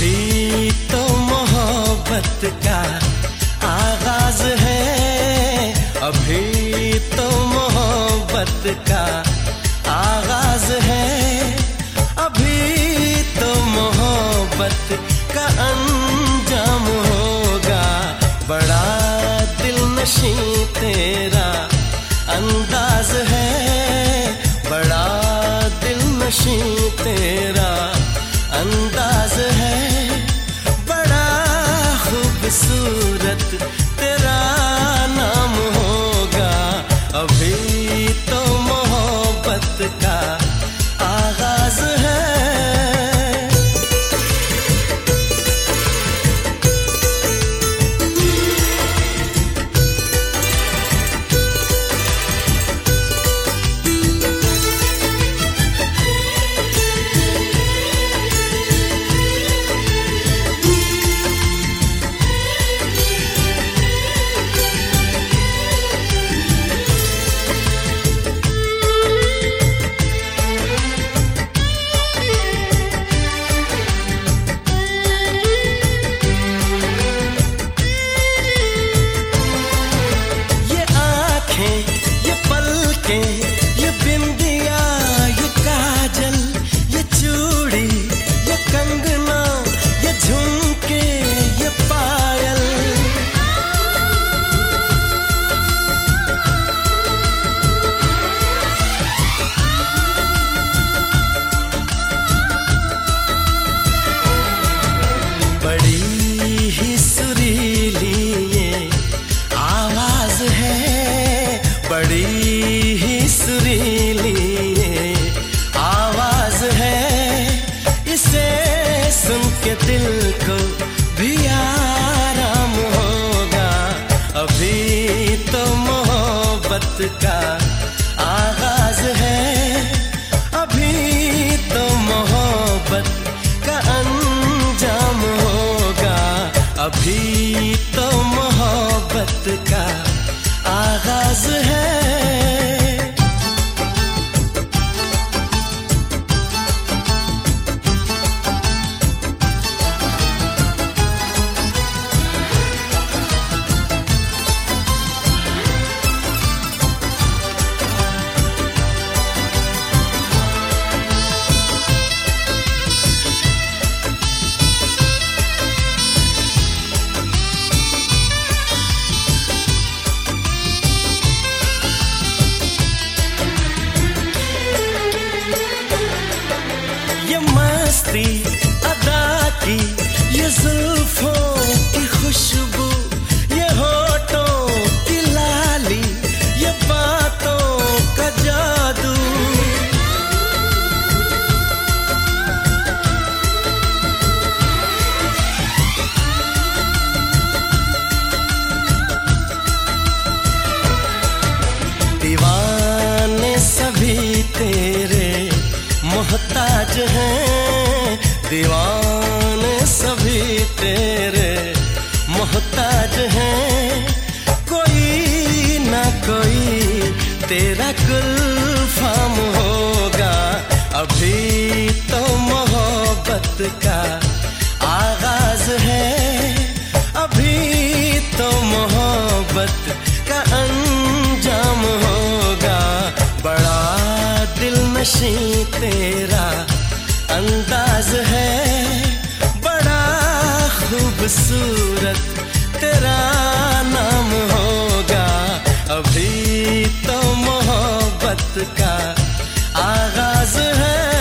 अभी तो मोहब्बत का आगाज है, अभी तो मोहब्बत का आगाज है, अभी तो मोहब्बत का अंजाम होगा। बड़ा दिलनशी तेरा अंदाज है, बड़ा दिलनशी तेरा अंदाज है, बड़ा खूबसूरत तेरा नाम होगा। अभी तो मोहब्बत का आगाज है। ये बिंदिया, ये काजल, ये चूड़ी, ये कंगना, ये झुमके, ये पायल, बड़ी ही सुरीली ये आवाज है, बड़ी सुरीली ये आवाज है। इसे सुन के दिल को भी आराम होगा। अभी तो मोहब्बत का आगाज है, अभी तो मोहब्बत का अंजाम होगा। अभी तो मोहब्बत का आगाज है। ये मस्ती अदा की, ये जुल्फों की खुशबू, ये होठों की लाली, ये बातों का जादू, दीवाने सभी तेरे मोहताज हैं, दीवाने सभी तेरे मोहताज हैं। कोई ना कोई तेरा गुलफाम होगा। अभी तो मोहब्बत का आगाज है, अभी तो मोहब्बत का अंजाम होगा। बड़ा दिलनशी तेरा अंदाज है, बड़ा खूबसूरत तेरा नाम होगा। अभी तो मोहब्बत का आगाज है।